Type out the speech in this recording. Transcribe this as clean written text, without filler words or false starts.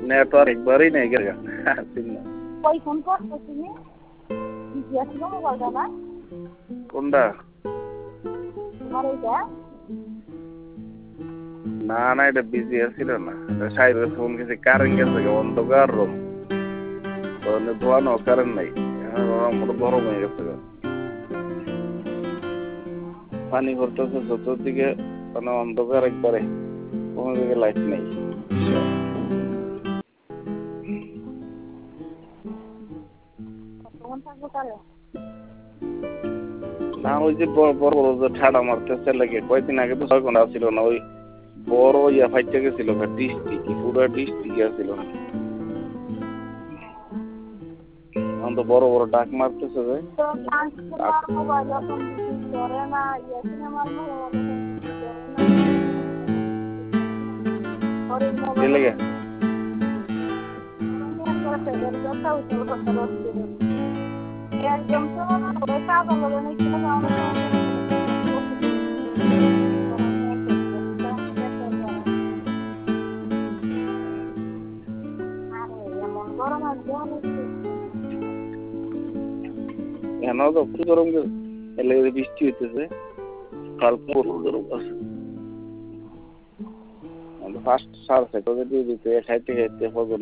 Network একবারই নেই গেছে কই ফোন করছো তুমি? বিজি আছো মোবাইলটা না? কোনটা? তোমার এইটা? না না, এটা বিজি আছিল না। এটা সাইডে ফোন গেছে, কারেন্ট গেছে, অন্ধকার রুম, ধোয়ানো কারেন্ট নাই। মোটা গরম হয়ে গেছে। পানি ভরতেছে চতুর্দিকে, মানে অন্ধকার একবারে, কোনো দিকে লাইট নেই। কতক্ষণ থাকবো তাহলে? না, ওই যে বড় বড় যে ঠাডা মারতেছে লাগে, কয়েকদিন আগে তো 6 ঘন্টা ছিল না, ওই বড় ইয়া ফাইটে গেছিল, ডিস্ট্রিক্ট পুরো ডিস্ট্রিক্ট ছিল না। এখন তো বড় বড় ডাক মারতেছে যে তো ট্রান্সফার মোবাইল এখন বিক্রি করে না, ইয়ে সিনেমার মোবাইল এখন বিক্রি করে না। ওর এই মোবাইল লেগে একদম তো ওই কাগজ নাকি এমন গরম আসবে এখন তো কি গরম লেগে বৃষ্টি হইতেছে, কালকে গরম আছে। ফার্স্ট সার থেকে দিতে খাইতে খাইতে